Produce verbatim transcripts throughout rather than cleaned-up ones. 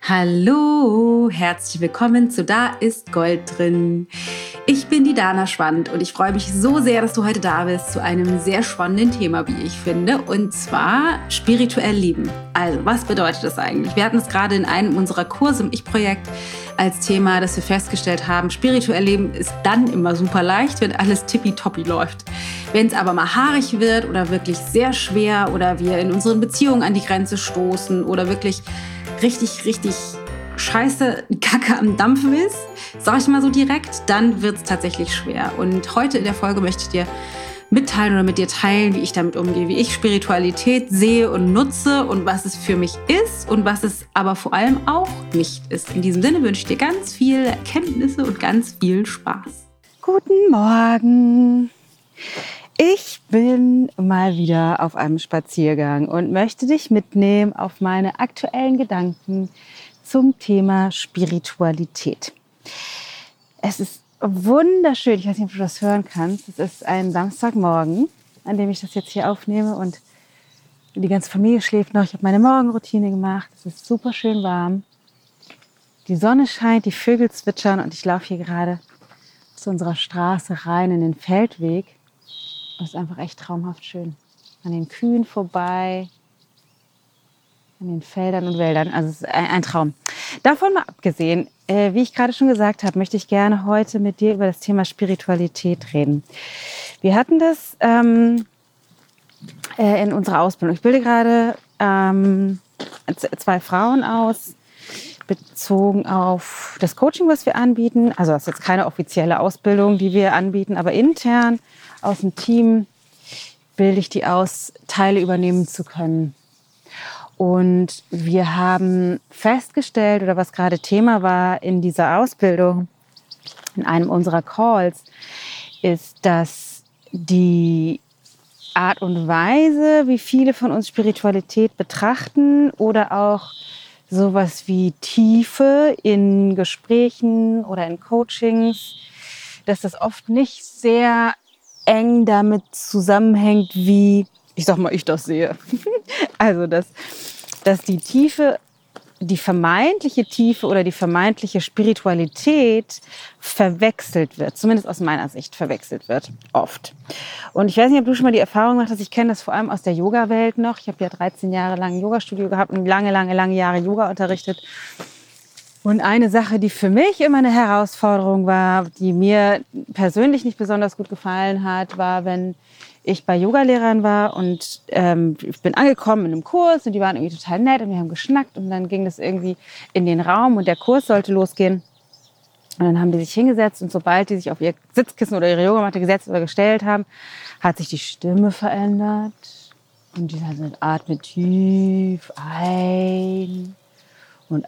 Hallo, herzlich willkommen zu Da ist Gold drin. Ich bin die Dana Schwand und ich freue mich so sehr, dass du heute da bist zu einem sehr spannenden Thema, wie ich finde, und zwar spirituell lieben. Also, was bedeutet das eigentlich? Wir hatten es gerade in einem unserer Kurse im Ich-Projekt als Thema, dass wir festgestellt haben, spirituell leben ist dann immer super leicht, wenn alles tippitoppi läuft. Wenn es aber mal haarig wird oder wirklich sehr schwer oder wir in unseren Beziehungen an die Grenze stoßen oder wirklich richtig, richtig scheiße Kacke am Dampfen ist, sag ich mal so direkt, dann wird es tatsächlich schwer. Und heute in der Folge möchte ich dir mitteilen oder mit dir teilen, wie ich damit umgehe, wie ich Spiritualität sehe und nutze und was es für mich ist und was es aber vor allem auch nicht ist. In diesem Sinne wünsche ich dir ganz viel Erkenntnisse und ganz viel Spaß. Guten Morgen! Ich bin mal wieder auf einem Spaziergang und möchte dich mitnehmen auf meine aktuellen Gedanken zum Thema Spiritualität. Es ist wunderschön, ich weiß nicht, ob du das hören kannst. Es ist ein Samstagmorgen, an dem ich das jetzt hier aufnehme und die ganze Familie schläft noch. Ich habe meine Morgenroutine gemacht, es ist super schön warm. Die Sonne scheint, die Vögel zwitschern und ich laufe hier gerade zu unserer Straße rein in den Feldweg. Das ist einfach echt traumhaft schön. An den Kühen vorbei, an den Feldern und Wäldern. Also es ist ein, ein Traum. Davon mal abgesehen, äh, wie ich gerade schon gesagt habe, möchte ich gerne heute mit dir über das Thema Spiritualität reden. Wir hatten das ähm, äh, in unserer Ausbildung. Ich bilde gerade ähm, zwei Frauen aus, bezogen auf das Coaching, was wir anbieten. Also das ist jetzt keine offizielle Ausbildung, die wir anbieten, aber intern aus dem Team bilde ich die aus, Teile übernehmen zu können. Und wir haben festgestellt, oder was gerade Thema war in dieser Ausbildung, in einem unserer Calls, ist, dass die Art und Weise, wie viele von uns Spiritualität betrachten oder auch sowas wie Tiefe in Gesprächen oder in Coachings, dass das oft nicht sehr eng damit zusammenhängt, wie, ich sag mal, ich das sehe. Also, dass, dass die Tiefe, die vermeintliche Tiefe oder die vermeintliche Spiritualität verwechselt wird. Zumindest aus meiner Sicht verwechselt wird. Oft. Und ich weiß nicht, ob du schon mal die Erfahrung gemacht hast, ich kenne das vor allem aus der Yoga-Welt noch. Ich habe ja dreizehn Jahre lang ein Yoga-Studio gehabt und lange, lange, lange Jahre Yoga unterrichtet. Und eine Sache, die für mich immer eine Herausforderung war, die mir persönlich nicht besonders gut gefallen hat, war, wenn ich bei Yogalehrern war und ähm, ich bin angekommen in einem Kurs und die waren irgendwie total nett und wir haben geschnackt und dann ging das irgendwie in den Raum und der Kurs sollte losgehen. Und dann haben die sich hingesetzt und sobald die sich auf ihr Sitzkissen oder ihre Yogamatte gesetzt oder gestellt haben, hat sich die Stimme verändert und die haben gesagt, atme tief ein und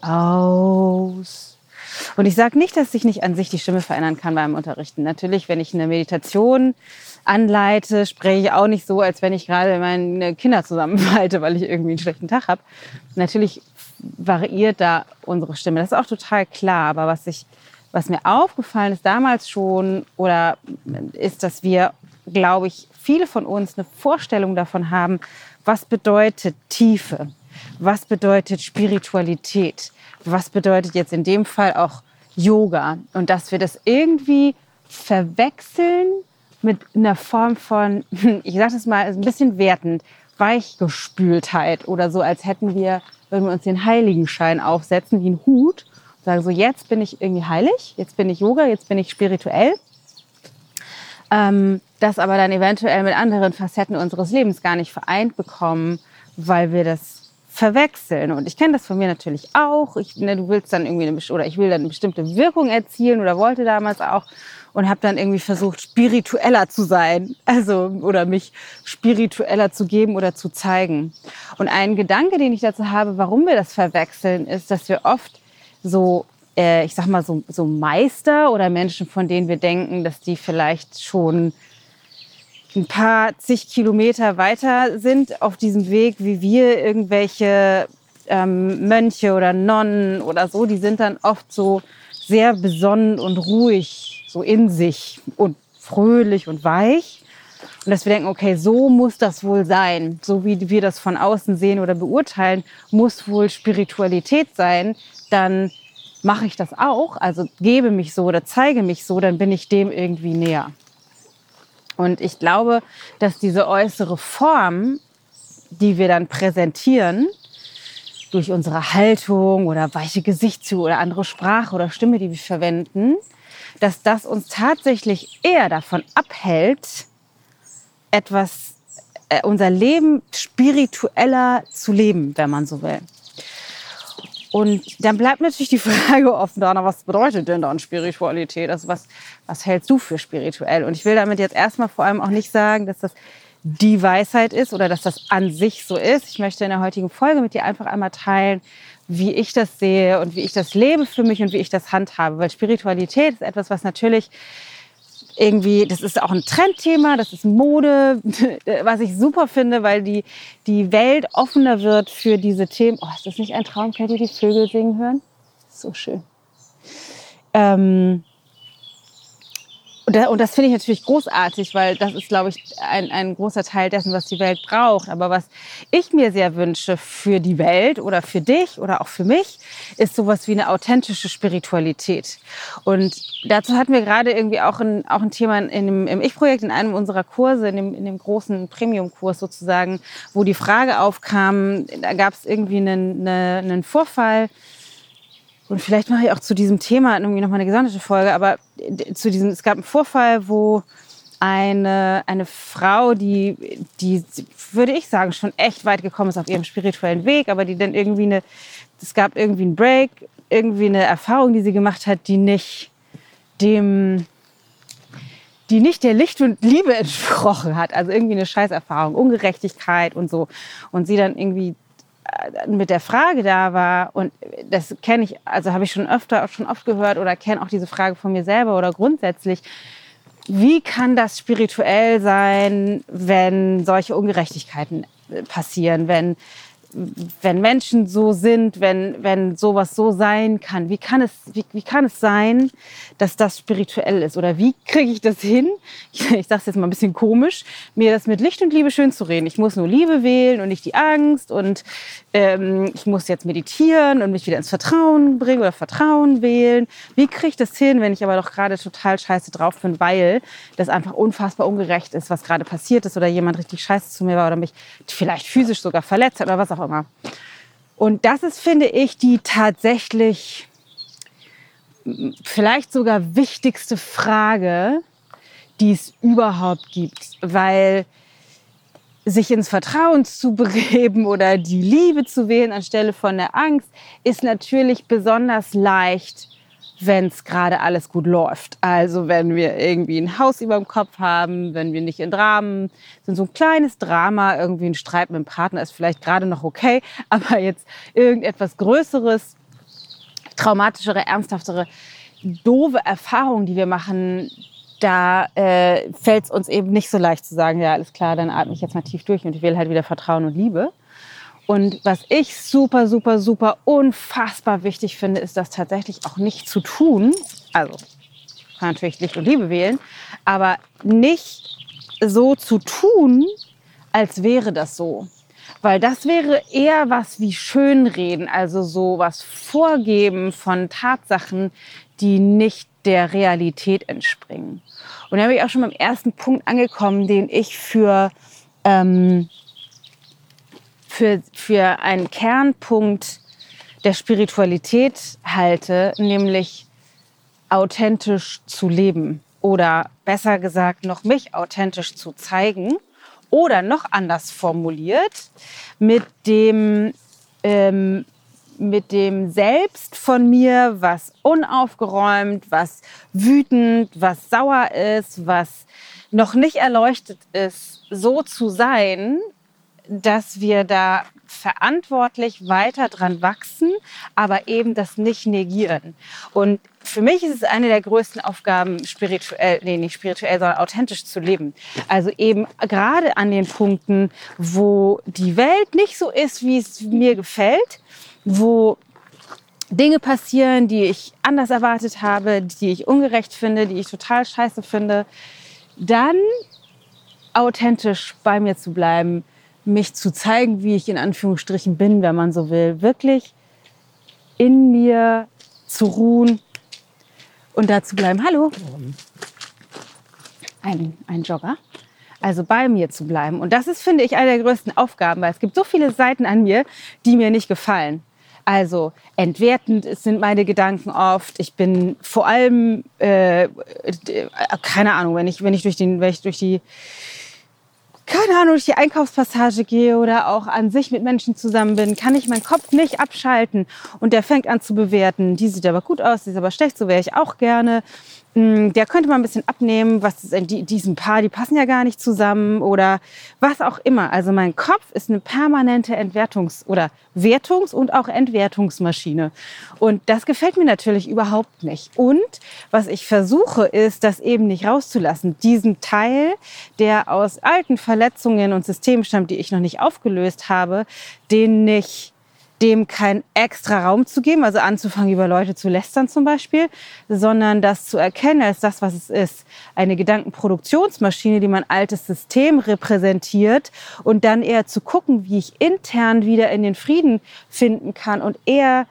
aus. Und ich sage nicht, dass sich nicht an sich die Stimme verändern kann beim Unterrichten. Natürlich, wenn ich eine Meditation anleite, spreche ich auch nicht so, als wenn ich gerade meine Kinder zusammenfalte, weil ich irgendwie einen schlechten Tag habe. Natürlich variiert da unsere Stimme. Das ist auch total klar. Aber was, ich, was mir aufgefallen ist damals schon, oder ist, dass wir, glaube ich, viele von uns eine Vorstellung davon haben, was bedeutet Tiefe? Was bedeutet Spiritualität? Was bedeutet jetzt in dem Fall auch Yoga? Und dass wir das irgendwie verwechseln mit einer Form von, ich sage das mal ein bisschen wertend, Weichgespültheit oder so, als hätten wir, würden wir uns den Heiligenschein aufsetzen wie ein Hut und sagen so, jetzt bin ich irgendwie heilig, jetzt bin ich Yoga, jetzt bin ich spirituell. Ähm, das aber dann eventuell mit anderen Facetten unseres Lebens gar nicht vereint bekommen, weil wir das verwechseln. Und ich kenne das von mir natürlich auch. Ich, ne, du willst dann irgendwie eine, oder ich will dann eine bestimmte Wirkung erzielen oder wollte damals auch und habe dann irgendwie versucht, spiritueller zu sein, also oder mich spiritueller zu geben oder zu zeigen. Und ein Gedanke, den ich dazu habe, warum wir das verwechseln, ist, dass wir oft so, äh, ich sag mal so, so Meister oder Menschen, von denen wir denken, dass die vielleicht schon ein paar zig Kilometer weiter sind auf diesem Weg, wie wir irgendwelche ähm, Mönche oder Nonnen oder so, die sind dann oft so sehr besonnen und ruhig, so in sich und fröhlich und weich. Und dass wir denken, okay, so muss das wohl sein. So wie wir das von außen sehen oder beurteilen, muss wohl Spiritualität sein. Dann mache ich das auch, also gebe mich so oder zeige mich so, dann bin ich dem irgendwie näher. Und ich glaube, dass diese äußere Form, die wir dann präsentieren, durch unsere Haltung oder weiche Gesichtszüge oder andere Sprache oder Stimme, die wir verwenden, dass das uns tatsächlich eher davon abhält, etwas, äh, unser Leben spiritueller zu leben, wenn man so will. Und dann bleibt natürlich die Frage offen, Dana, was bedeutet denn dann Spiritualität? Also was, was hältst du für spirituell? Und ich will damit jetzt erstmal vor allem auch nicht sagen, dass das die Weisheit ist oder dass das an sich so ist. Ich möchte in der heutigen Folge mit dir einfach einmal teilen, wie ich das sehe und wie ich das lebe für mich und wie ich das handhabe. Weil Spiritualität ist etwas, was natürlich irgendwie, das ist auch ein Trendthema, das ist Mode, was ich super finde, weil die, die Welt offener wird für diese Themen. Oh, ist das nicht ein Traum? Könnt ihr die Vögel singen hören? So schön. Ähm, und das finde ich natürlich großartig, weil das ist, glaube ich, ein, ein großer Teil dessen, was die Welt braucht. Aber was ich mir sehr wünsche für die Welt oder für dich oder auch für mich, ist sowas wie eine authentische Spiritualität. Und dazu hatten wir gerade irgendwie auch ein, auch ein Thema in dem, im Ich-Projekt, in einem unserer Kurse, in dem, in dem großen Premium-Kurs sozusagen, wo die Frage aufkam, da gab es irgendwie einen, eine, einen Vorfall. Und vielleicht mache ich auch zu diesem Thema irgendwie noch mal eine gesonderte Folge, aber zu diesem, es gab einen Vorfall, wo eine, eine Frau, die, die, würde ich sagen, schon echt weit gekommen ist auf ihrem spirituellen Weg, aber die dann irgendwie eine, es gab irgendwie einen Break, irgendwie eine Erfahrung, die sie gemacht hat, die nicht dem, die nicht der Licht und Liebe entsprochen hat. Also irgendwie eine Scheißerfahrung, Ungerechtigkeit und so. Und sie dann irgendwie mit der Frage da war, und das kenne ich, also habe ich schon öfter, schon oft gehört oder kenne auch diese Frage von mir selber oder grundsätzlich, wie kann das spirituell sein, wenn solche Ungerechtigkeiten passieren, wenn, wenn Menschen so sind, wenn, wenn sowas so sein kann? Wie kann es, wie, wie kann es sein, dass das spirituell ist? Oder wie kriege ich das hin? Ich, ich sage es jetzt mal ein bisschen komisch, mir das mit Licht und Liebe schön zu reden. Ich muss nur Liebe wählen und nicht die Angst. Und ähm, ich muss jetzt meditieren und mich wieder ins Vertrauen bringen oder Vertrauen wählen. Wie kriege ich das hin, wenn ich aber doch gerade total scheiße drauf bin, weil das einfach unfassbar ungerecht ist, was gerade passiert ist oder jemand richtig scheiße zu mir war oder mich vielleicht physisch sogar verletzt hat oder was auch immer. Und das ist, finde ich, die tatsächlich vielleicht sogar wichtigste Frage, die es überhaupt gibt. Weil sich ins Vertrauen zu begeben oder die Liebe zu wählen anstelle von der Angst, ist natürlich besonders leicht, wenn es gerade alles gut läuft. Also wenn wir irgendwie ein Haus über dem Kopf haben, wenn wir nicht in Dramen sind, so ein kleines Drama, irgendwie ein Streit mit dem Partner ist vielleicht gerade noch okay, aber jetzt irgendetwas Größeres, traumatischere, ernsthaftere, doofe Erfahrungen, die wir machen, da äh, fällt es uns eben nicht so leicht zu sagen, ja, alles klar, dann atme ich jetzt mal tief durch und ich will halt wieder Vertrauen und Liebe. Und was ich super, super, super unfassbar wichtig finde, ist das tatsächlich auch nicht zu tun. Also, ich kann natürlich Licht und Liebe wählen, aber nicht so zu tun, als wäre das so. Weil das wäre eher was wie Schönreden, also so was Vorgeben von Tatsachen, die nicht der Realität entspringen. Und da bin ich auch schon beim ersten Punkt angekommen, den ich für... Ähm, Für, für einen Kernpunkt der Spiritualität halte, nämlich authentisch zu leben oder besser gesagt noch mich authentisch zu zeigen oder noch anders formuliert mit dem, ähm, mit dem Selbst von mir, was unaufgeräumt, was wütend, was sauer ist, was noch nicht erleuchtet ist, so zu sein, dass wir da verantwortlich weiter dran wachsen, aber eben das nicht negieren. Und für mich ist es eine der größten Aufgaben, spirituell, nee, nicht spirituell, sondern authentisch zu leben. Also eben gerade an den Punkten, wo die Welt nicht so ist, wie es mir gefällt, wo Dinge passieren, die ich anders erwartet habe, die ich ungerecht finde, die ich total scheiße finde, dann authentisch bei mir zu bleiben, mich zu zeigen, wie ich in Anführungsstrichen bin, wenn man so will. Wirklich in mir zu ruhen und da zu bleiben. Hallo. Ein, ein Jogger. Also bei mir zu bleiben. Und das ist, finde ich, eine der größten Aufgaben, weil es gibt so viele Seiten an mir, die mir nicht gefallen. Also entwertend sind meine Gedanken oft. Ich bin vor allem, äh, keine Ahnung, wenn ich, wenn ich durch den, wenn ich durch die keine Ahnung, durch die Einkaufspassage gehe oder auch an sich mit Menschen zusammen bin, kann ich meinen Kopf nicht abschalten. Und der fängt an zu bewerten. Die sieht aber gut aus, die ist aber schlecht, so wäre ich auch gerne. Der könnte mal ein bisschen abnehmen, was ist in diesem Paar, die passen ja gar nicht zusammen oder was auch immer. Also mein Kopf ist eine permanente Entwertungs- oder Wertungs- und auch Entwertungsmaschine. Und das gefällt mir natürlich überhaupt nicht. Und was ich versuche, ist, das eben nicht rauszulassen. Diesen Teil, der aus alten Verletzungen und Systemen stammt, die ich noch nicht aufgelöst habe, den nicht dem keinen extra Raum zu geben, also anzufangen, über Leute zu lästern zum Beispiel, sondern das zu erkennen als das, was es ist. Eine Gedankenproduktionsmaschine, die mein altes System repräsentiert und dann eher zu gucken, wie ich intern wieder in den Frieden finden kann und eher,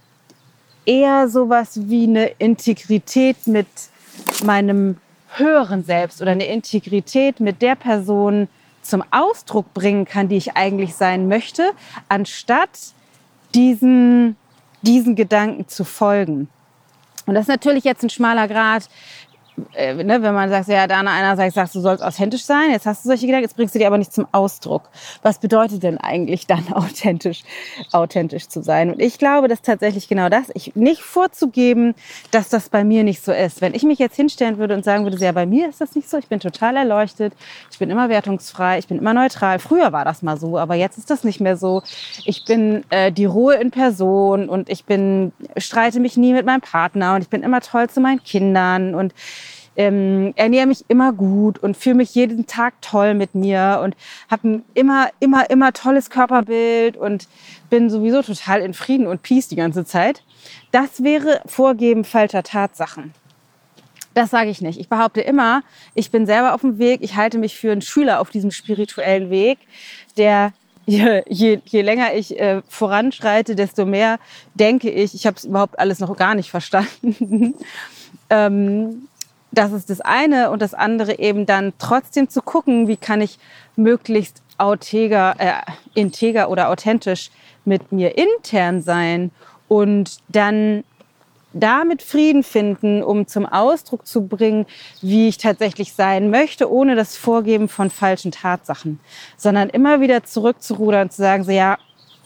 eher sowas wie eine Integrität mit meinem höheren Selbst oder eine Integrität mit der Person zum Ausdruck bringen kann, die ich eigentlich sein möchte, anstatt diesen, diesen Gedanken zu folgen. Und das ist natürlich jetzt ein schmaler Grat, äh, ne, wenn man sagt, ja, Dana, einerseits sagst du, sollst authentisch sein, jetzt hast du solche Gedanken, jetzt bringst du die aber nicht zum Ausdruck. Was bedeutet denn eigentlich dann authentisch, authentisch zu sein? Und ich glaube, dass tatsächlich genau das, ich nicht vorzugeben, dass das bei mir nicht so ist. Wenn ich mich jetzt hinstellen würde und sagen würde, ja, bei mir ist das nicht so, ich bin total erleuchtet, ich bin immer wertungsfrei, ich bin immer neutral. Früher war das mal so, aber jetzt ist das nicht mehr so. Ich bin äh, die Ruhe in Person und ich bin, streite mich nie mit meinem Partner und ich bin immer toll zu meinen Kindern und Ähm, ernähre mich immer gut und fühle mich jeden Tag toll mit mir und habe ein immer, immer, immer tolles Körperbild und bin sowieso total in Frieden und Peace die ganze Zeit. Das wäre Vorgeben falscher Tatsachen. Das sage ich nicht. Ich behaupte immer, ich bin selber auf dem Weg. Ich halte mich für einen Schüler auf diesem spirituellen Weg, der Je, je, je länger ich äh, voranschreite, desto mehr denke ich, ich habe es überhaupt alles noch gar nicht verstanden. ähm, Das ist das eine und das andere eben dann trotzdem zu gucken, wie kann ich möglichst auteger, äh, integer oder authentisch mit mir intern sein und dann damit Frieden finden, um zum Ausdruck zu bringen, wie ich tatsächlich sein möchte, ohne das Vorgeben von falschen Tatsachen, sondern immer wieder zurückzurudern und zu sagen, so ja,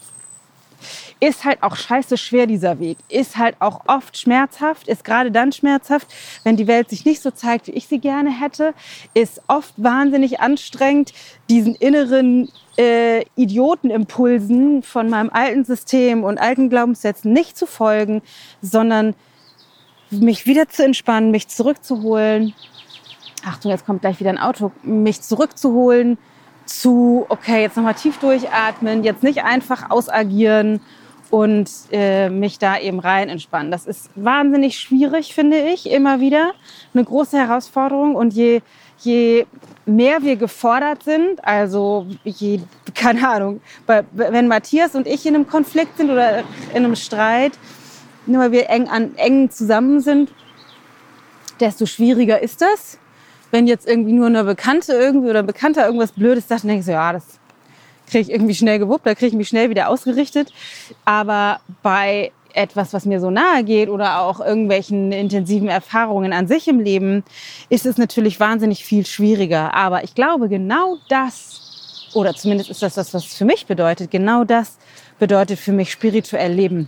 ist halt auch scheiße schwer, dieser Weg. Ist halt auch oft schmerzhaft, ist gerade dann schmerzhaft, wenn die Welt sich nicht so zeigt, wie ich sie gerne hätte. Ist oft wahnsinnig anstrengend, diesen inneren äh, Idiotenimpulsen von meinem alten System und alten Glaubenssätzen nicht zu folgen, sondern mich wieder zu entspannen, mich zurückzuholen. Achtung, jetzt kommt gleich wieder ein Auto. Mich zurückzuholen zu, okay, jetzt nochmal tief durchatmen, jetzt nicht einfach ausagieren und äh, mich da eben rein entspannen. Das ist wahnsinnig schwierig, finde ich, immer wieder. Eine große Herausforderung. Und je, je mehr wir gefordert sind, also je, keine Ahnung, bei, wenn Matthias und ich in einem Konflikt sind oder in einem Streit, nur weil wir eng, an, eng zusammen sind, desto schwieriger ist das. Wenn jetzt irgendwie nur eine Bekannte irgendwie oder ein Bekannter irgendwas Blödes sagt, dann denke ich so, ja, das kriege ich irgendwie schnell gewuppt, da kriege ich mich schnell wieder ausgerichtet. Aber bei etwas, was mir so nahe geht oder auch irgendwelchen intensiven Erfahrungen an sich im Leben, ist es natürlich wahnsinnig viel schwieriger. Aber ich glaube, genau das, oder zumindest ist das das, was es für mich bedeutet, genau das bedeutet für mich spirituell leben.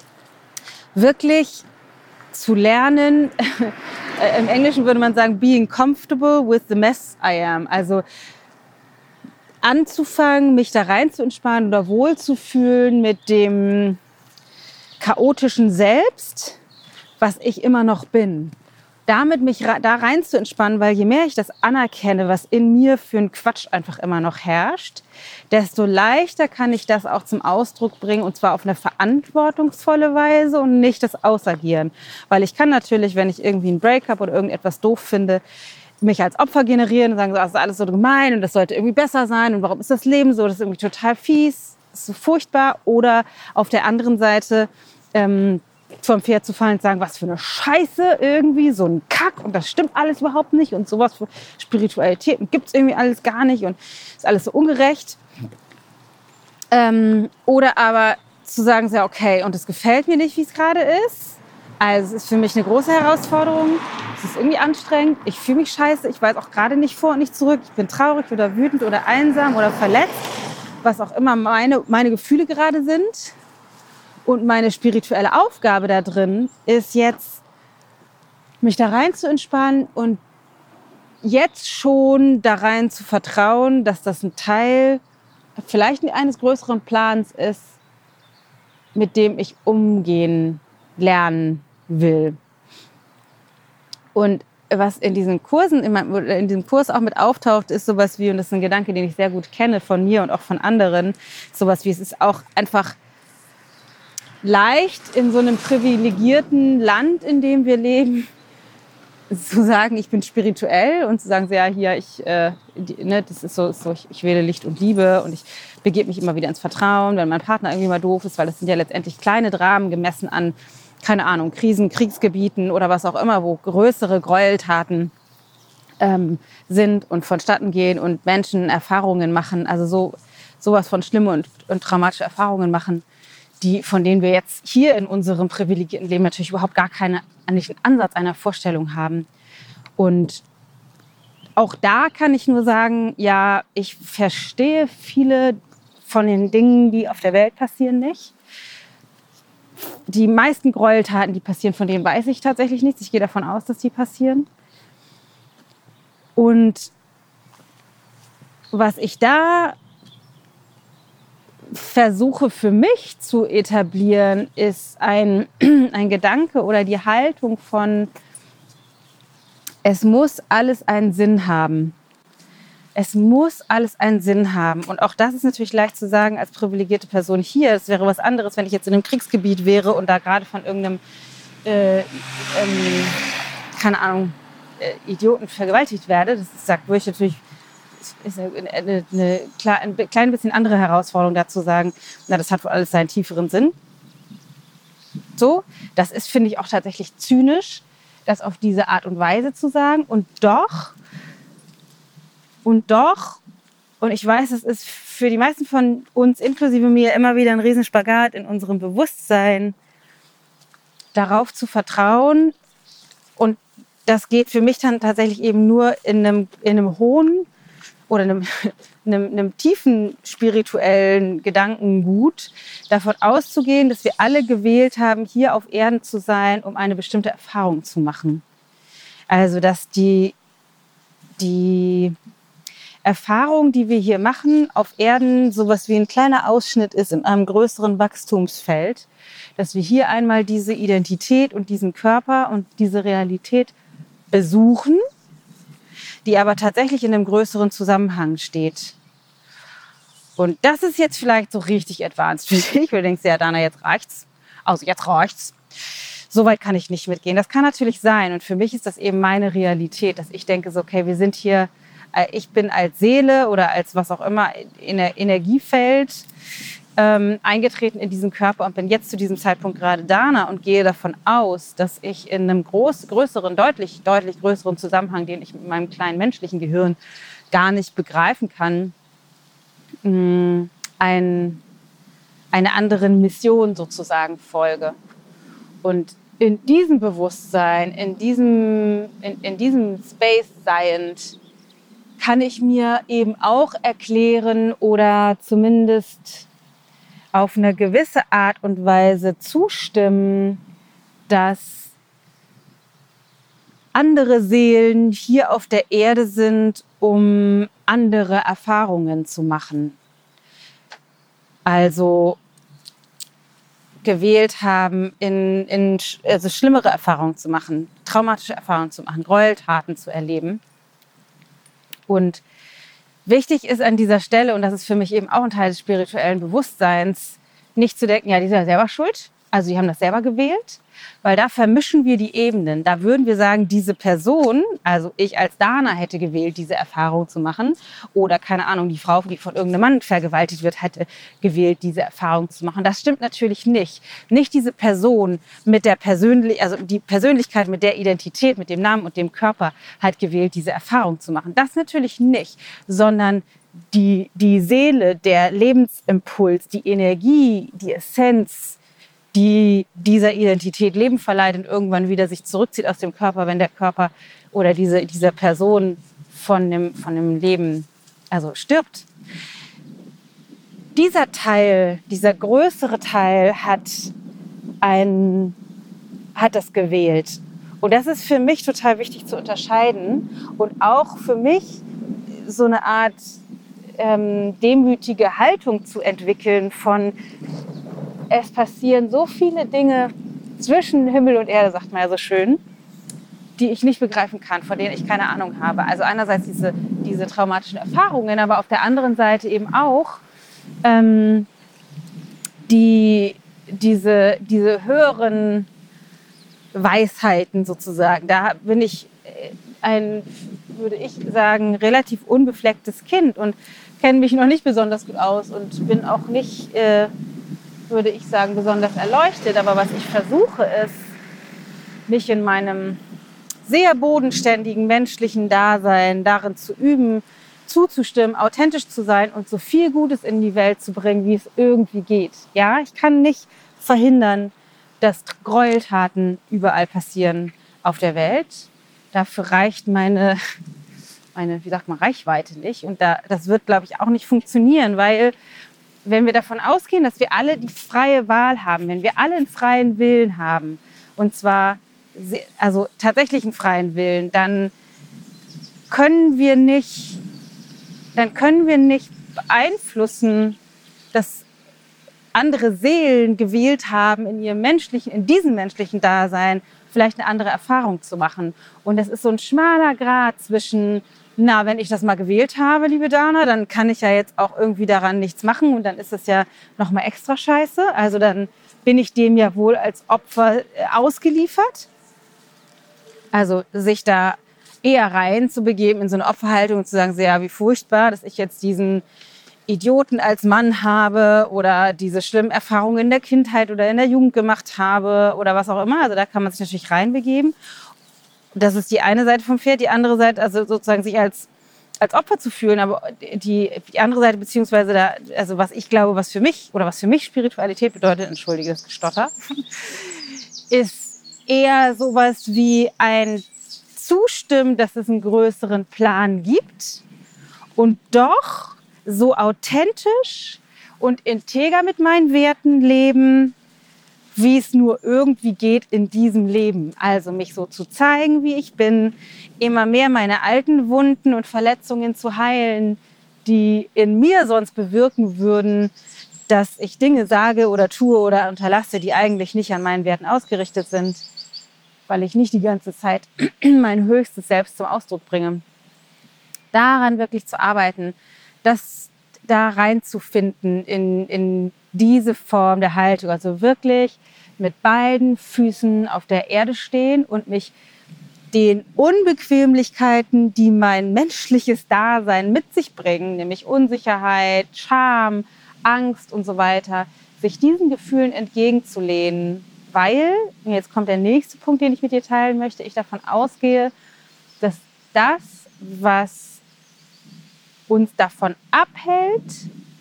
Wirklich zu lernen, im Englischen würde man sagen, being comfortable with the mess I am. Also anzufangen, mich da rein zu entspannen oder wohlzufühlen mit dem chaotischen Selbst, was ich immer noch bin. Damit mich da rein zu entspannen, weil je mehr ich das anerkenne, was in mir für ein Quatsch einfach immer noch herrscht, desto leichter kann ich das auch zum Ausdruck bringen und zwar auf eine verantwortungsvolle Weise und nicht das Ausagieren. Weil ich kann natürlich, wenn ich irgendwie ein Breakup oder irgendetwas doof finde, mich als Opfer generieren und sagen, so, das ist alles so gemein und das sollte irgendwie besser sein und warum ist das Leben so, das ist irgendwie total fies, das ist so furchtbar. Oder auf der anderen Seite ähm, vom Pferd zu fallen und sagen, was für eine Scheiße irgendwie, so ein Kack und das stimmt alles überhaupt nicht und sowas für Spiritualität gibt es irgendwie alles gar nicht und ist alles so ungerecht. Ähm, oder aber zu sagen, ja, okay, und es gefällt mir nicht, wie es gerade ist. Also es ist für mich eine große Herausforderung. Es ist irgendwie anstrengend. Ich fühle mich scheiße. Ich weiß auch gerade nicht vor und nicht zurück. Ich bin traurig oder wütend oder einsam oder verletzt. Was auch immer meine, meine Gefühle gerade sind. Und meine spirituelle Aufgabe da drin ist jetzt, mich da rein zu entspannen und jetzt schon da rein zu vertrauen, dass das ein Teil vielleicht eines größeren Plans ist, mit dem ich umgehen lernen will. Und was in diesen Kursen, in, meinem, in diesem Kurs auch mit auftaucht, ist sowas wie, und das ist ein Gedanke, den ich sehr gut kenne von mir und auch von anderen, sowas wie, es ist auch einfach leicht in so einem privilegierten Land, in dem wir leben, zu sagen, ich bin spirituell und zu sagen, so, ja, hier, ich, äh, die, ne, das ist so, ist so ich, ich wähle Licht und Liebe und ich begebe mich immer wieder ins Vertrauen, wenn mein Partner irgendwie mal doof ist, weil das sind ja letztendlich kleine Dramen gemessen an, keine Ahnung, Krisen, Kriegsgebieten oder was auch immer, wo größere Gräueltaten ähm, sind und vonstatten gehen und Menschen Erfahrungen machen, also so sowas von schlimme und, und traumatische Erfahrungen machen, die, von denen wir jetzt hier in unserem privilegierten Leben natürlich überhaupt gar keine, nicht einen Ansatz einer Vorstellung haben. Und auch da kann ich nur sagen, ja, ich verstehe viele von den Dingen, die auf der Welt passieren, nicht. Die meisten Gräueltaten, die passieren, von denen weiß ich tatsächlich nichts. Ich gehe davon aus, dass die passieren. Und was ich da versuche für mich zu etablieren, ist ein, ein Gedanke oder die Haltung von, es muss alles einen Sinn haben. Es muss alles einen Sinn haben. Und auch das ist natürlich leicht zu sagen als privilegierte Person hier. Es wäre was anderes, wenn ich jetzt in einem Kriegsgebiet wäre und da gerade von irgendeinem, äh, ähm, keine Ahnung, äh, Idioten vergewaltigt werde. Das sagt, würde ich natürlich, ist eine, eine, eine, ein klein bisschen andere Herausforderung dazu sagen, na, das hat wohl alles seinen tieferen Sinn. So, das ist, finde ich, auch tatsächlich zynisch, das auf diese Art und Weise zu sagen. Und doch, und doch, und ich weiß, es ist für die meisten von uns, inklusive mir, immer wieder ein Riesenspagat in unserem Bewusstsein, darauf zu vertrauen. Und das geht für mich dann tatsächlich eben nur in einem, in einem hohen oder einem, einem, einem tiefen spirituellen Gedankengut, davon auszugehen, dass wir alle gewählt haben, hier auf Erden zu sein, um eine bestimmte Erfahrung zu machen. Also, dass die, die Erfahrung, die wir hier machen, auf Erden sowas wie ein kleiner Ausschnitt ist in einem größeren Wachstumsfeld, dass wir hier einmal diese Identität und diesen Körper und diese Realität besuchen, die aber tatsächlich in einem größeren Zusammenhang steht. Und das ist jetzt vielleicht so richtig advanced für dich, weil du denkst, ja, Dana, jetzt reicht's. Also jetzt reicht's. So weit kann ich nicht mitgehen. Das kann natürlich sein. Und für mich ist das eben meine Realität, dass ich denke, so, okay, wir sind hier, ich bin als Seele oder als was auch immer in der Energiefeld ähm, eingetreten in diesen Körper und bin jetzt zu diesem Zeitpunkt gerade Dana und gehe davon aus, dass ich in einem groß, größeren, deutlich, deutlich größeren Zusammenhang, den ich mit meinem kleinen menschlichen Gehirn gar nicht begreifen kann, mh, ein, eine anderen Mission sozusagen folge. Und in diesem Bewusstsein, in diesem, in, in diesem Space seiend, kann ich mir eben auch erklären oder zumindest auf eine gewisse Art und Weise zustimmen, dass andere Seelen hier auf der Erde sind, um andere Erfahrungen zu machen. Also gewählt haben, in, in, also schlimmere Erfahrungen zu machen, traumatische Erfahrungen zu machen, Gräueltaten zu erleben. Und wichtig ist an dieser Stelle, und das ist für mich eben auch ein Teil des spirituellen Bewusstseins, nicht zu denken, ja, die sind ja selber schuld. Also sie haben das selber gewählt, weil da vermischen wir die Ebenen. Da würden wir sagen, diese Person, also ich als Dana hätte gewählt, diese Erfahrung zu machen. Oder keine Ahnung, die Frau, die von irgendeinem Mann vergewaltigt wird, hätte gewählt, diese Erfahrung zu machen. Das stimmt natürlich nicht. Nicht diese Person mit der Persönlichkeit, also die Persönlichkeit mit der Identität, mit dem Namen und dem Körper hat gewählt, diese Erfahrung zu machen. Das natürlich nicht, sondern die, die Seele, der Lebensimpuls, die Energie, die Essenz, die dieser Identität Leben verleiht und irgendwann wieder sich zurückzieht aus dem Körper, wenn der Körper oder diese, diese Person von dem, von dem Leben also stirbt. Dieser Teil, dieser größere Teil hat, ein, hat das gewählt. Und das ist für mich total wichtig zu unterscheiden und auch für mich so eine Art ähm, demütige Haltung zu entwickeln von es passieren so viele Dinge zwischen Himmel und Erde, sagt man ja so schön, die ich nicht begreifen kann, von denen ich keine Ahnung habe. Also einerseits diese, diese traumatischen Erfahrungen, aber auf der anderen Seite eben auch ähm, die, diese, diese höheren Weisheiten sozusagen. Da bin ich ein, würde ich sagen, relativ unbeflecktes Kind und kenne mich noch nicht besonders gut aus und bin auch nicht... Äh, würde ich sagen, besonders erleuchtet. Aber was ich versuche, ist, mich in meinem sehr bodenständigen menschlichen Dasein darin zu üben, zuzustimmen, authentisch zu sein und so viel Gutes in die Welt zu bringen, wie es irgendwie geht. Ja, ich kann nicht verhindern, dass Gräueltaten überall passieren auf der Welt. Dafür reicht meine, meine wie sagt man, Reichweite nicht. Und da, das wird, glaube ich, auch nicht funktionieren, weil wenn wir davon ausgehen, dass wir alle die freie Wahl haben, wenn wir alle einen freien Willen haben, und zwar also tatsächlich einen freien Willen, dann können wir nicht, dann können wir nicht beeinflussen, dass andere Seelen gewählt haben, in ihrem menschlichen, in diesem menschlichen Dasein vielleicht eine andere Erfahrung zu machen. Und das ist so ein schmaler Grat zwischen na, wenn ich das mal gewählt habe, liebe Dana, dann kann ich ja jetzt auch irgendwie daran nichts machen und dann ist es ja noch mal extra scheiße. Also dann bin ich dem ja wohl als Opfer ausgeliefert. Also sich da eher rein zu begeben in so eine Opferhaltung und zu sagen, so, ja, wie furchtbar, dass ich jetzt diesen Idioten als Mann habe oder diese schlimmen Erfahrungen in der Kindheit oder in der Jugend gemacht habe oder was auch immer. Also da kann man sich natürlich reinbegeben. Das ist die eine Seite vom Pferd, die andere Seite, also sozusagen sich als, als Opfer zu fühlen, aber die, die andere Seite, beziehungsweise da, also was ich glaube, was für mich oder was für mich Spiritualität bedeutet, entschuldige das Gestotter, ist eher sowas wie ein Zustimmen, dass es einen größeren Plan gibt und doch so authentisch und integer mit meinen Werten leben, wie es nur irgendwie geht in diesem Leben. Also mich so zu zeigen, wie ich bin, immer mehr meine alten Wunden und Verletzungen zu heilen, die in mir sonst bewirken würden, dass ich Dinge sage oder tue oder unterlasse, die eigentlich nicht an meinen Werten ausgerichtet sind, weil ich nicht die ganze Zeit mein höchstes Selbst zum Ausdruck bringe. Daran wirklich zu arbeiten, das da reinzufinden in, in diese Form der Haltung, also wirklich mit beiden Füßen auf der Erde stehen und mich den Unbequemlichkeiten, die mein menschliches Dasein mit sich bringen, nämlich Unsicherheit, Scham, Angst und so weiter, sich diesen Gefühlen entgegenzulehnen, weil, und jetzt kommt der nächste Punkt, den ich mit dir teilen möchte, ich davon ausgehe, dass das, was uns davon abhält,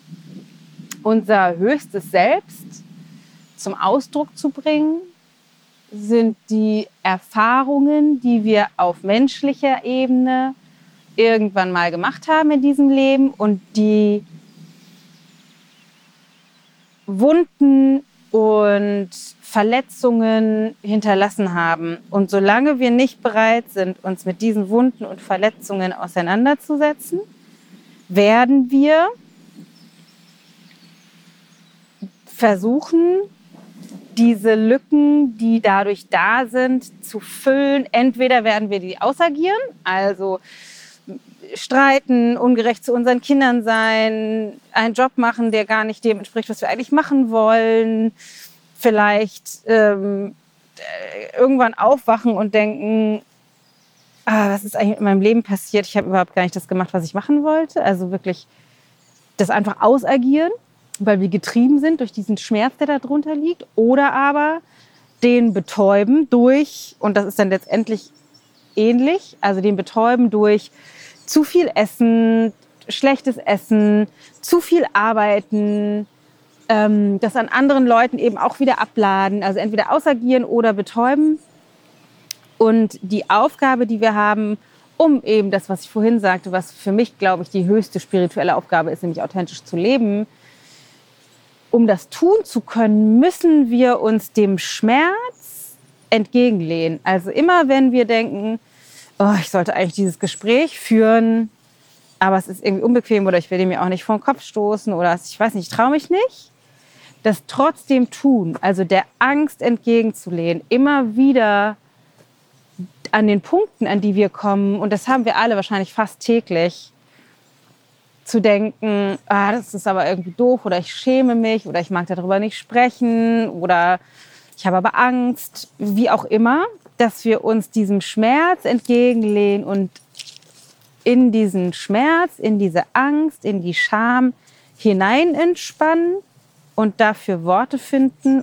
unser höchstes Selbst zum Ausdruck zu bringen, sind die Erfahrungen, die wir auf menschlicher Ebene irgendwann mal gemacht haben in diesem Leben und die Wunden und Verletzungen hinterlassen haben. Und solange wir nicht bereit sind, uns mit diesen Wunden und Verletzungen auseinanderzusetzen, werden wir versuchen, diese Lücken, die dadurch da sind, zu füllen. Entweder werden wir die ausagieren, also streiten, ungerecht zu unseren Kindern sein, einen Job machen, der gar nicht dem entspricht, was wir eigentlich machen wollen, vielleicht ähm, irgendwann aufwachen und denken, ah, was ist eigentlich in meinem Leben passiert? Ich habe überhaupt gar nicht das gemacht, was ich machen wollte. Also wirklich das einfach ausagieren, weil wir getrieben sind durch diesen Schmerz, der da drunter liegt. Oder aber den betäuben durch, und das ist dann letztendlich ähnlich, also den betäuben durch zu viel Essen, schlechtes Essen, zu viel Arbeiten, ähm, das an anderen Leuten eben auch wieder abladen, also entweder ausagieren oder betäuben. Und die Aufgabe, die wir haben, um eben das, was ich vorhin sagte, was für mich, glaube ich, die höchste spirituelle Aufgabe ist, nämlich authentisch zu leben, um das tun zu können, müssen wir uns dem Schmerz entgegenlehnen. Also immer, wenn wir denken, oh, ich sollte eigentlich dieses Gespräch führen, aber es ist irgendwie unbequem oder ich will dem ja auch nicht vor den Kopf stoßen oder ich weiß nicht, ich traue mich nicht, das trotzdem tun, also der Angst entgegenzulehnen, immer wieder an den Punkten, an die wir kommen, und das haben wir alle wahrscheinlich fast täglich, zu denken, ah, das ist aber irgendwie doof oder ich schäme mich oder ich mag darüber nicht sprechen oder ich habe aber Angst, wie auch immer, dass wir uns diesem Schmerz entgegenlehnen und in diesen Schmerz, in diese Angst, in die Scham hinein entspannen und dafür Worte finden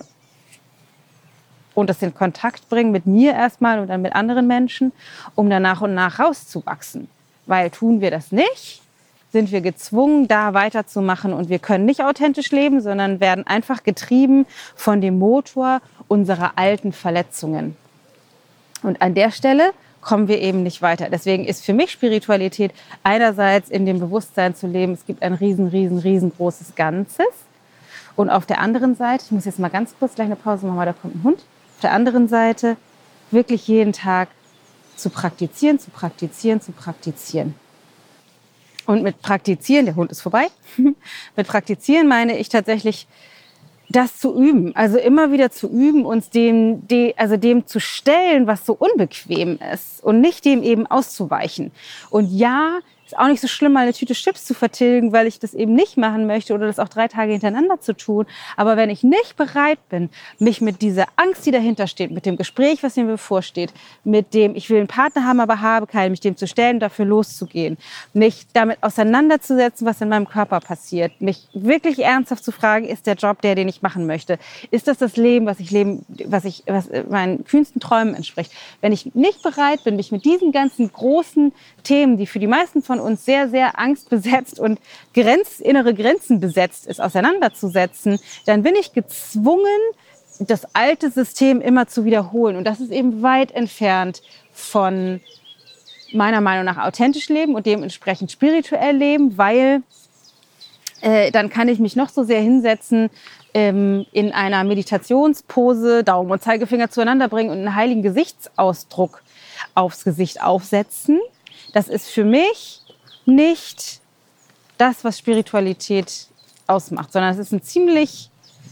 und das in Kontakt bringen mit mir erstmal und dann mit anderen Menschen, um dann nach und nach rauszuwachsen. Weil tun wir das nicht, sind wir gezwungen, da weiterzumachen und wir können nicht authentisch leben, sondern werden einfach getrieben von dem Motor unserer alten Verletzungen. Und an der Stelle kommen wir eben nicht weiter. Deswegen ist für mich Spiritualität einerseits in dem Bewusstsein zu leben, es gibt ein riesen, riesen, riesengroßes Ganzes. Und auf der anderen Seite, ich muss jetzt mal ganz kurz gleich eine Pause machen, weil da kommt ein Hund. Auf der anderen Seite wirklich jeden Tag zu praktizieren, zu praktizieren, zu praktizieren. Und mit praktizieren, der Hund ist vorbei, mit praktizieren meine ich tatsächlich, das zu üben. Also immer wieder zu üben, uns dem, de, also dem zu stellen, was so unbequem ist und nicht dem eben auszuweichen. Und ja, ist auch nicht so schlimm, mal eine Tüte Chips zu vertilgen, weil ich das eben nicht machen möchte oder das auch drei Tage hintereinander zu tun. Aber wenn ich nicht bereit bin, mich mit dieser Angst, die dahinter steht, mit dem Gespräch, was mir bevorsteht, mit dem, ich will einen Partner haben, aber habe keinen, mich dem zu stellen, dafür loszugehen, mich damit auseinanderzusetzen, was in meinem Körper passiert, mich wirklich ernsthaft zu fragen, ist der Job der, den ich machen möchte? Ist das das Leben, was ich leben, was ich, was meinen kühnsten Träumen entspricht? Wenn ich nicht bereit bin, mich mit diesen ganzen großen Themen, die für die meisten von uns sehr, sehr angstbesetzt und Grenz, innere Grenzen besetzt ist, auseinanderzusetzen, dann bin ich gezwungen, das alte System immer zu wiederholen. Und das ist eben weit entfernt von meiner Meinung nach authentisch leben und dementsprechend spirituell leben, weil äh, dann kann ich mich noch so sehr hinsetzen, ähm, in einer Meditationspose Daumen und Zeigefinger zueinander bringen und einen heiligen Gesichtsausdruck aufs Gesicht aufsetzen. Das ist für mich nicht das, was Spiritualität ausmacht, sondern es ist ein ziemlich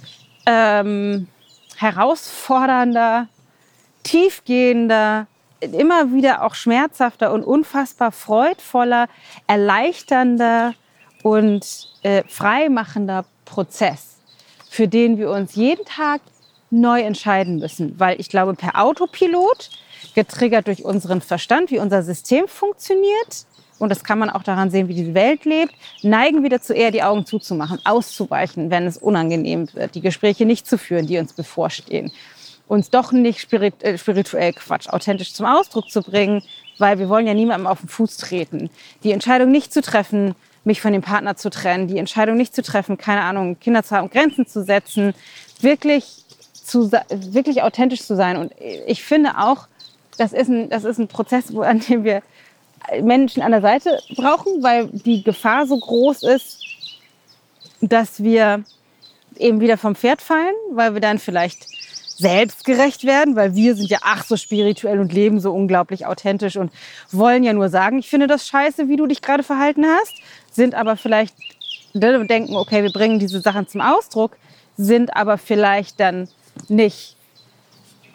ähm, herausfordernder, tiefgehender, immer wieder auch schmerzhafter und unfassbar freudvoller, erleichternder und äh, freimachender Prozess, für den wir uns jeden Tag neu entscheiden müssen. Weil ich glaube, per Autopilot, getriggert durch unseren Verstand, wie unser System funktioniert, und das kann man auch daran sehen, wie die Welt lebt, neigen wir dazu, eher die Augen zuzumachen, auszuweichen, wenn es unangenehm wird, die Gespräche nicht zu führen, die uns bevorstehen, uns doch nicht spirit- äh, spirituell Quatsch, authentisch zum Ausdruck zu bringen, weil wir wollen ja niemandem auf den Fuß treten. Die Entscheidung nicht zu treffen, mich von dem Partner zu trennen, die Entscheidung nicht zu treffen, keine Ahnung, Kinder zu haben, Grenzen zu setzen, wirklich, zu, wirklich authentisch zu sein. Und ich finde auch, das ist ein, das ist ein Prozess, wo, an dem wir Menschen an der Seite brauchen, weil die Gefahr so groß ist, dass wir eben wieder vom Pferd fallen, weil wir dann vielleicht selbstgerecht werden, weil wir sind ja ach so spirituell und leben so unglaublich authentisch und wollen ja nur sagen, ich finde das scheiße, wie du dich gerade verhalten hast, sind aber vielleicht, denken, okay, wir bringen diese Sachen zum Ausdruck, sind aber vielleicht dann nicht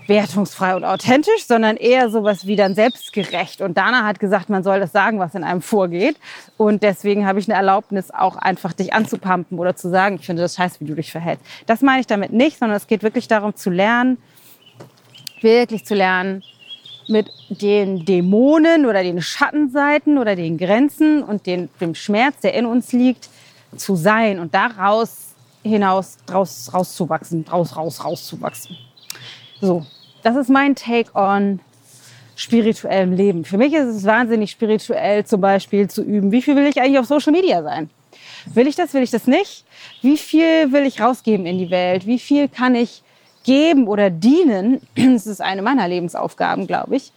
wertungsfrei und authentisch, sondern eher sowas wie dann selbstgerecht. Und Dana hat gesagt, man soll das sagen, was in einem vorgeht. Und deswegen habe ich eine Erlaubnis, auch einfach dich anzupumpen oder zu sagen, ich finde das scheiße, wie du dich verhältst. Das meine ich damit nicht, sondern es geht wirklich darum zu lernen, wirklich zu lernen, mit den Dämonen oder den Schattenseiten oder den Grenzen und den, dem Schmerz, der in uns liegt, zu sein und daraus hinaus raus, rauszuwachsen, raus, raus, rauszuwachsen. So, das ist mein Take on spirituellem Leben. Für mich ist es wahnsinnig spirituell, zum Beispiel zu üben, wie viel will ich eigentlich auf Social Media sein? Will ich das, will ich das nicht? Wie viel will ich rausgeben in die Welt? Wie viel kann ich geben oder dienen? Das ist eine meiner Lebensaufgaben, glaube ich.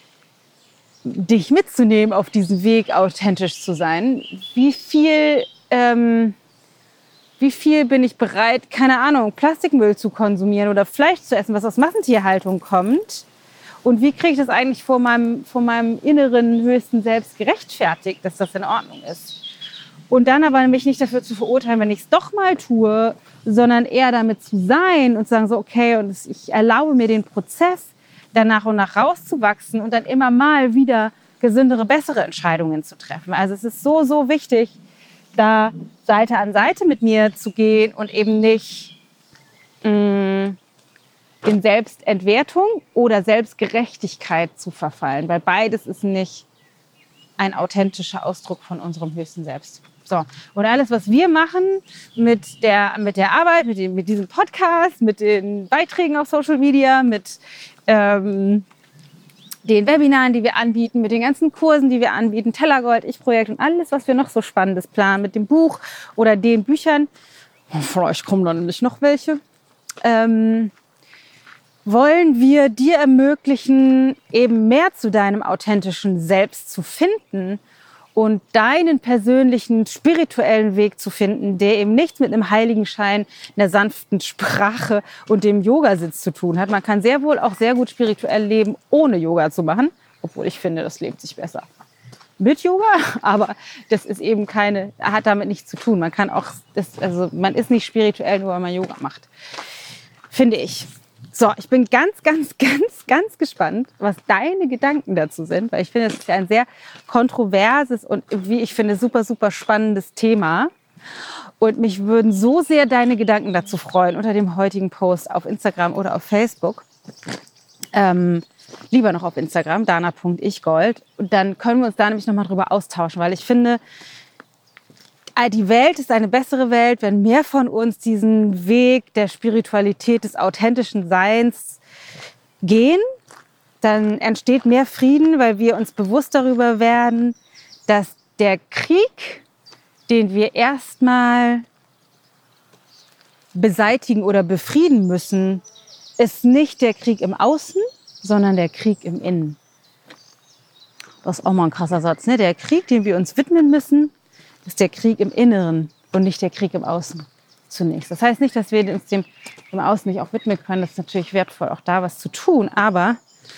Dich mitzunehmen auf diesen Weg, authentisch zu sein. Wie viel... Ähm, Wie viel bin ich bereit, keine Ahnung, Plastikmüll zu konsumieren oder Fleisch zu essen, was aus Massentierhaltung kommt? Und wie kriege ich das eigentlich vor meinem, vor meinem inneren höchsten Selbst gerechtfertigt, dass das in Ordnung ist? Und dann aber mich nicht dafür zu verurteilen, wenn ich es doch mal tue, sondern eher damit zu sein und zu sagen so, okay, und ich erlaube mir den Prozess, dann nach und nach rauszuwachsen und dann immer mal wieder gesündere, bessere Entscheidungen zu treffen. Also es ist so, so wichtig, da Seite an Seite mit mir zu gehen und eben nicht mh, in Selbstentwertung oder Selbstgerechtigkeit zu verfallen, weil beides ist nicht ein authentischer Ausdruck von unserem höchsten Selbst. So. Und alles, was wir machen mit der, mit der Arbeit, mit, dem, mit diesem Podcast, mit den Beiträgen auf Social Media, mit ähm, den Webinaren, die wir anbieten, mit den ganzen Kursen, die wir anbieten, Tellergold, Ich-Projekt und alles, was wir noch so Spannendes planen, mit dem Buch oder den Büchern, vielleicht kommen dann nämlich noch welche, ähm, wollen wir dir ermöglichen, eben mehr zu deinem authentischen Selbst zu finden und deinen persönlichen spirituellen Weg zu finden, der eben nichts mit einem Heiligenschein, einer sanften Sprache und dem Yogasitz zu tun hat. Man kann sehr wohl auch sehr gut spirituell leben, ohne Yoga zu machen, obwohl ich finde, das lebt sich besser mit Yoga, aber das ist eben keine, hat damit nichts zu tun. Man kann auch, das, also man ist nicht spirituell, nur weil man Yoga macht, finde ich. So, ich bin ganz, ganz, ganz, ganz gespannt, was deine Gedanken dazu sind, weil ich finde, es ist ja ein sehr kontroverses und, wie ich finde, super, super spannendes Thema. Und mich würden so sehr deine Gedanken dazu freuen, unter dem heutigen Post auf Instagram oder auf Facebook. Ähm, lieber noch auf Instagram, dana punkt ichgold. Und dann können wir uns da nämlich nochmal drüber austauschen, weil ich finde, die Welt ist eine bessere Welt, wenn mehr von uns diesen Weg der Spiritualität, des authentischen Seins gehen. Dann entsteht mehr Frieden, weil wir uns bewusst darüber werden, dass der Krieg, den wir erstmal beseitigen oder befrieden müssen, ist nicht der Krieg im Außen, sondern der Krieg im Innen. Das ist auch mal ein krasser Satz, ne? Der Krieg, den wir uns widmen müssen, ist der Krieg im Inneren und nicht der Krieg im Außen zunächst. Das heißt nicht, dass wir uns dem im Außen nicht auch widmen können. Das ist natürlich wertvoll, auch da was zu tun. Aber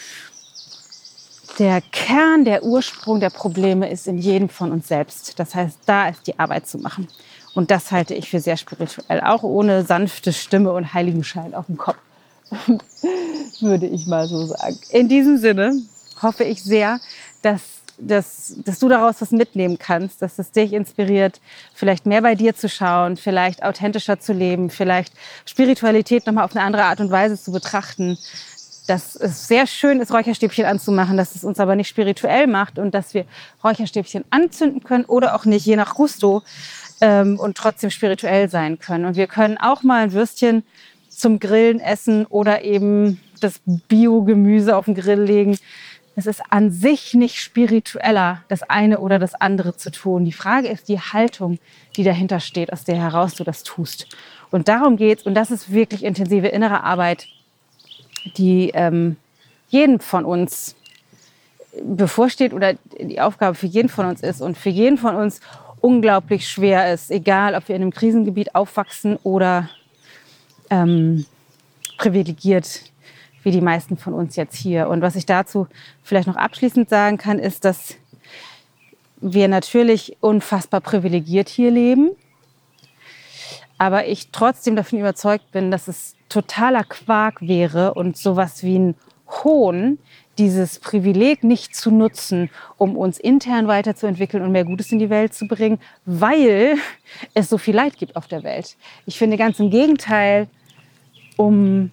der Kern, der Ursprung der Probleme ist in jedem von uns selbst. Das heißt, da ist die Arbeit zu machen. Und das halte ich für sehr spirituell, auch ohne sanfte Stimme und Heiligenschein auf dem Kopf, würde ich mal so sagen. In diesem Sinne hoffe ich sehr, dass Dass, dass du daraus was mitnehmen kannst, dass es dich inspiriert, vielleicht mehr bei dir zu schauen, vielleicht authentischer zu leben, vielleicht Spiritualität nochmal auf eine andere Art und Weise zu betrachten. Dass es sehr schön ist, Räucherstäbchen anzumachen, dass es uns aber nicht spirituell macht und dass wir Räucherstäbchen anzünden können oder auch nicht, je nach Gusto, ähm, und trotzdem spirituell sein können. Und wir können auch mal ein Würstchen zum Grillen essen oder eben das Bio-Gemüse auf den Grill legen. Es ist an sich nicht spiritueller, das eine oder das andere zu tun. Die Frage ist die Haltung, die dahinter steht, aus der heraus du das tust. Und darum geht's. Und das ist wirklich intensive innere Arbeit, die ähm, jeden von uns bevorsteht oder die Aufgabe für jeden von uns ist und für jeden von uns unglaublich schwer ist. Egal, ob wir in einem Krisengebiet aufwachsen oder ähm, privilegiert wie die meisten von uns jetzt hier. Und was ich dazu vielleicht noch abschließend sagen kann, ist, dass wir natürlich unfassbar privilegiert hier leben, aber ich trotzdem davon überzeugt bin, dass es totaler Quark wäre und sowas wie ein Hohn, dieses Privileg nicht zu nutzen, um uns intern weiterzuentwickeln und mehr Gutes in die Welt zu bringen, weil es so viel Leid gibt auf der Welt. Ich finde ganz im Gegenteil, um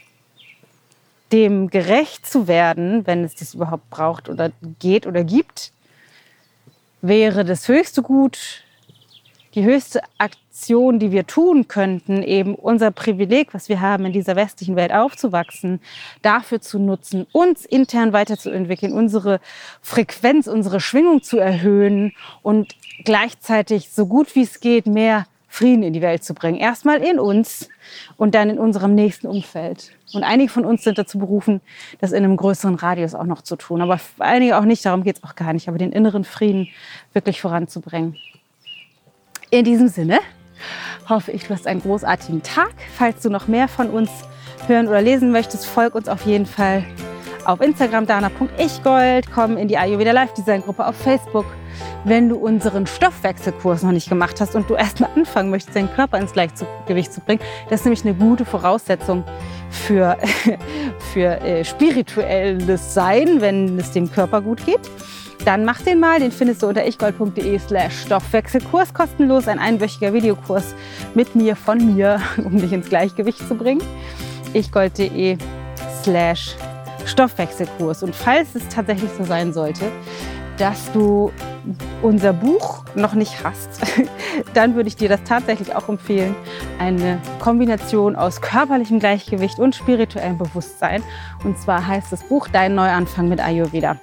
dem gerecht zu werden, wenn es das überhaupt braucht oder geht oder gibt, wäre das höchste Gut, die höchste Aktion, die wir tun könnten, eben unser Privileg, was wir haben, in dieser westlichen Welt aufzuwachsen, dafür zu nutzen, uns intern weiterzuentwickeln, unsere Frequenz, unsere Schwingung zu erhöhen und gleichzeitig so gut wie es geht mehr Frieden in die Welt zu bringen. Erstmal in uns und dann in unserem nächsten Umfeld. Und einige von uns sind dazu berufen, das in einem größeren Radius auch noch zu tun. Aber einige auch nicht, darum geht es auch gar nicht. Aber den inneren Frieden wirklich voranzubringen. In diesem Sinne hoffe ich, du hast einen großartigen Tag. Falls du noch mehr von uns hören oder lesen möchtest, folg uns auf jeden Fall auf Instagram dana punkt ichgold, komm in die Ayurveda Live Design Gruppe auf Facebook. Wenn du unseren Stoffwechselkurs noch nicht gemacht hast und du erst mal anfangen möchtest, deinen Körper ins Gleichgewicht zu bringen, das ist nämlich eine gute Voraussetzung für, für äh, spirituelles Sein, wenn es dem Körper gut geht. Dann mach den mal, den findest du unter ichgold punkt de slash Stoffwechselkurs, kostenlos, ein einwöchiger Videokurs mit mir, von mir, um dich ins Gleichgewicht zu bringen. ichgold punkt de slash Stoffwechselkurs. Und falls es tatsächlich so sein sollte, dass du unser Buch noch nicht hast, dann würde ich dir das tatsächlich auch empfehlen. Eine Kombination aus körperlichem Gleichgewicht und spirituellem Bewusstsein. Und zwar heißt das Buch Dein Neuanfang mit Ayurveda.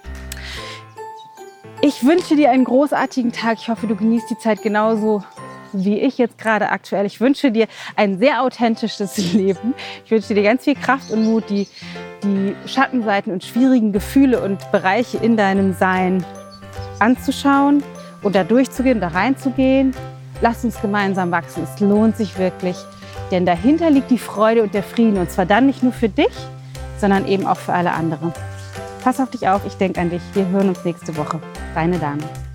Ich wünsche dir einen großartigen Tag. Ich hoffe, du genießt die Zeit genauso wie ich jetzt gerade aktuell. Ich wünsche dir ein sehr authentisches Leben. Ich wünsche dir ganz viel Kraft und Mut, die, die Schattenseiten und schwierigen Gefühle und Bereiche in deinem Sein anzuschauen und da durchzugehen, da reinzugehen. Lass uns gemeinsam wachsen. Es lohnt sich wirklich, denn dahinter liegt die Freude und der Frieden. Und zwar dann nicht nur für dich, sondern eben auch für alle anderen. Pass auf dich auf, ich denke an dich. Wir hören uns nächste Woche. Deine Dana.